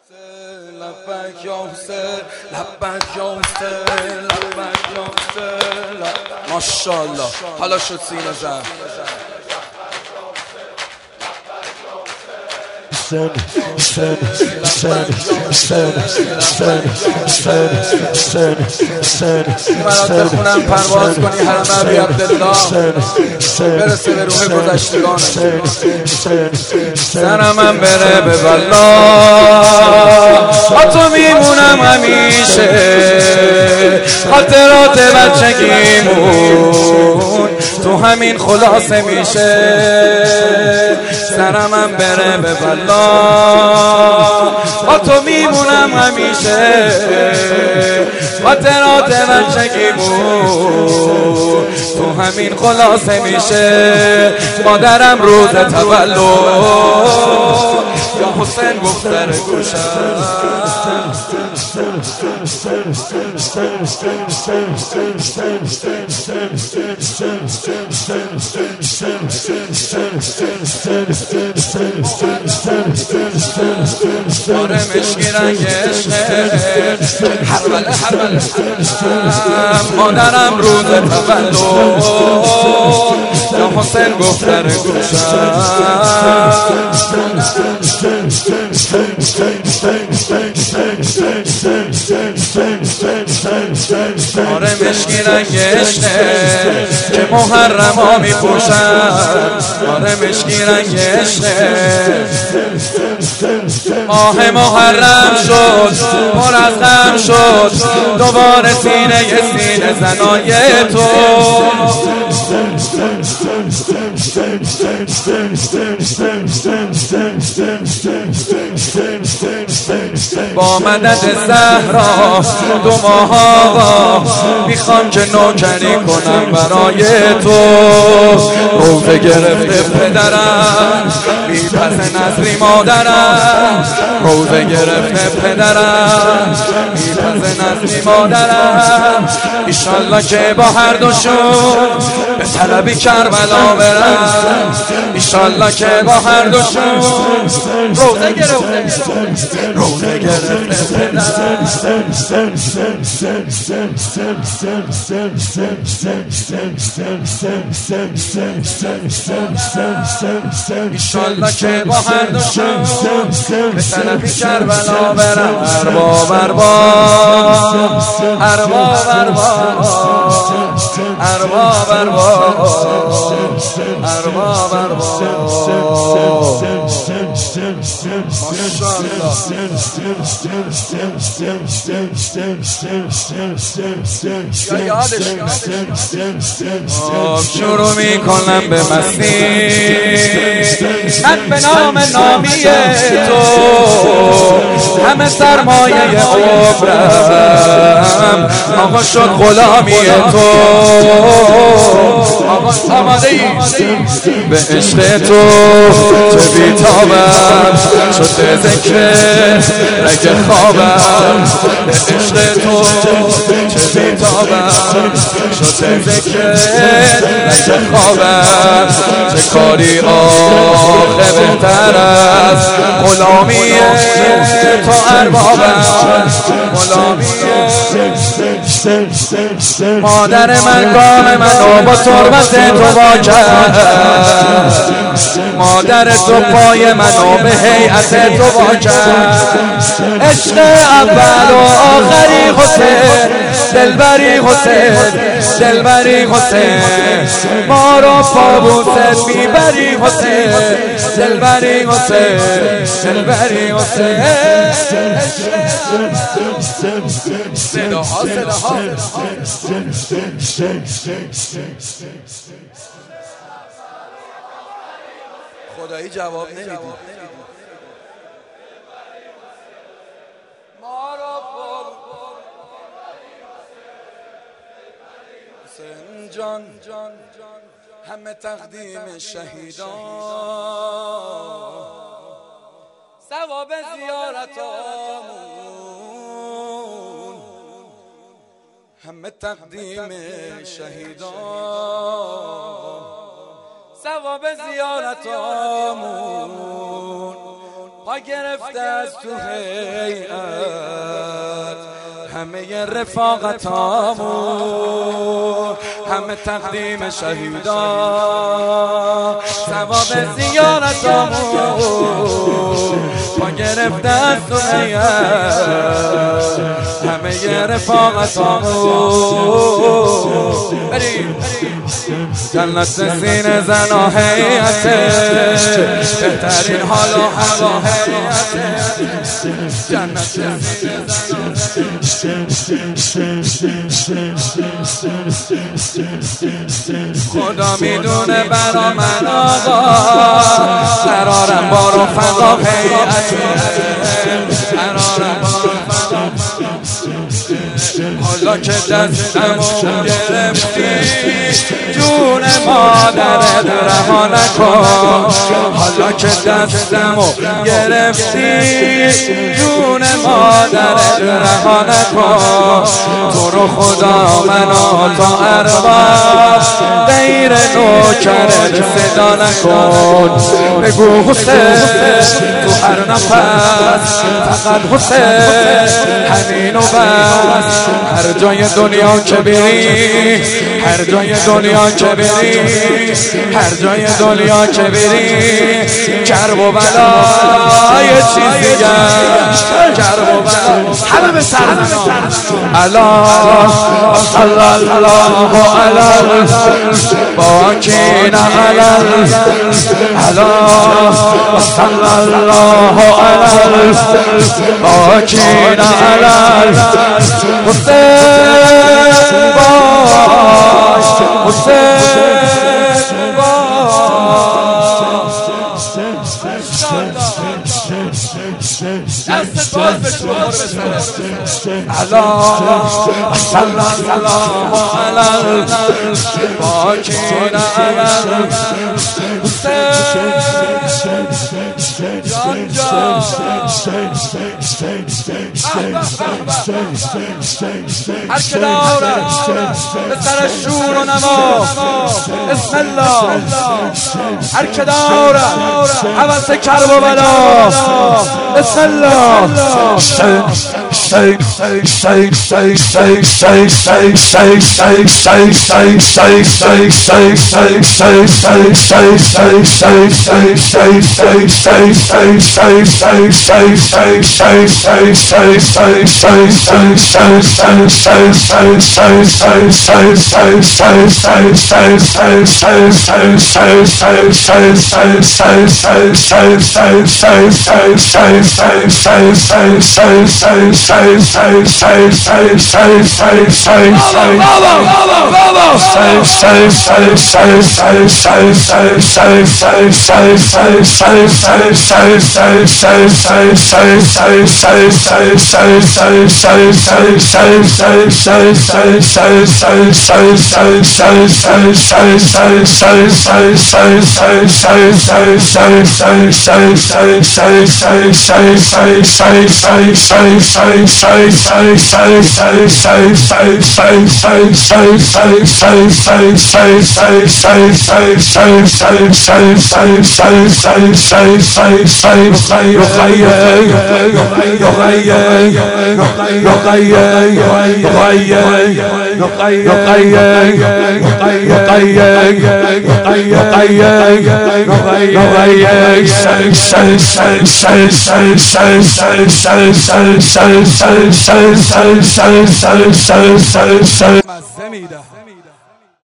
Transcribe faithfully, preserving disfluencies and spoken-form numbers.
لبک یا حسین، لبک یا حسین، لبک یا حسین. ماشاءالله حالا شد سینه زن. Sen, sen, sen, sen, sen, sen, sen, sen, برات بخونم پرواز کنی حرم ابی عبدالله برسه به روح گذشتگان. سرمم بره به والله با تو میمونم همیشه، خاطرات بچگیمون تو همین خلاصه میشه. سرمم بره به والله با تو میمونم همیشه، خاطرات بچگیمون تو همین خلاصه میشه. مادرم روز تولد یا حسین گفت در گوشم آره مشکی رنگ عشقه هربله هربله. مادرم روز تولد یا حسین گفت در گوشم آره مشکی رنگ عشقه که محرما میپوشن. آره مشکی رنگ عشقه ماه محرم شد پر از غم شد دوباره سینه سینه زنای تو. با مدد زهرا دو ماه آقا میخوام که نوکری کنم برای تو. روزه گرفته پدرم بی پس نظری مادرم، روزه گرفته پدرم بی پس نظری مادرم. ایشالله که با هر دوشون به طلبی کربلا برم، ایشالله که با هر دوشون روزه گرفته روزه گرفته پدرم. ایشالله که با هر دوشون به طلبی کربلا برم. ارباب ارباب ارباب ارباب ارباب ارباب ارباب شروع میکنم به مستی من به نام نامی تو، همه سرمایه عمرم آقا شد غلامی تو. آماده ای به عشق تو چه بیتابم شده ذکر رگ خوابم. به عشق تو چه بیتابم شده ذکر رگ خوابم. چه کاری آخه بهتر از غلامی تو اربابم. غلامی مادر من گام منو با تربت تو وا کرد، مادر تو پای منو به هیئت تو وا کرد. عشق اول و آخری حسین، دلبری حسین، دلبری حسین. ما رو پابوست میبری حسین، دلبری حسین، دلبری حسین. صداها صداها خدایی جواب نمیدی. ما را حسین جان همه تقدیم شهیدان، ثواب زیارتامون همه تقدیم شهیدان، ثواب زیارتامون پا گرفته از تو هیئت همه رفاقتامون، همه تقدیم شهیدا، ثواب زیارتامون. پا گرفته از تو هیئت همه رفاقتامون. بریم جنت سینه زن و هیئت، بهترین حال و هوا هیئت. جنت سینه خدا میدونه برا من آقا، قرارم با رفقا هیئت، قرارم با رفقا. حالا که دستمو گرفتی جون مادرت رها نکن، حالا که دستمو گرفتی جون مادرت رها نکن. تو رو خدا منو تا ارواح غیر نوکرت صدا نکن. بگو حسین تو هر نفس فقط حسین همین و بس. هر جای دنیا که بری، هر جای دنیا که بری، هر جای دنیا که بری، کرب و بلا یه چیزی گشت، کرب و بلا همه به سر بزن. الا صلی الله علی باکین علی، الا صلی الله علی باکین علی حسین باش، حسین باش. دست باز به شما رو بسنه. الا صلی الله علی باکین علی حسین جان جان. هر که دارد به سر شور و نما بسم الله، هر که دارد حوث کرب و بلا بسم الله. مزه میده.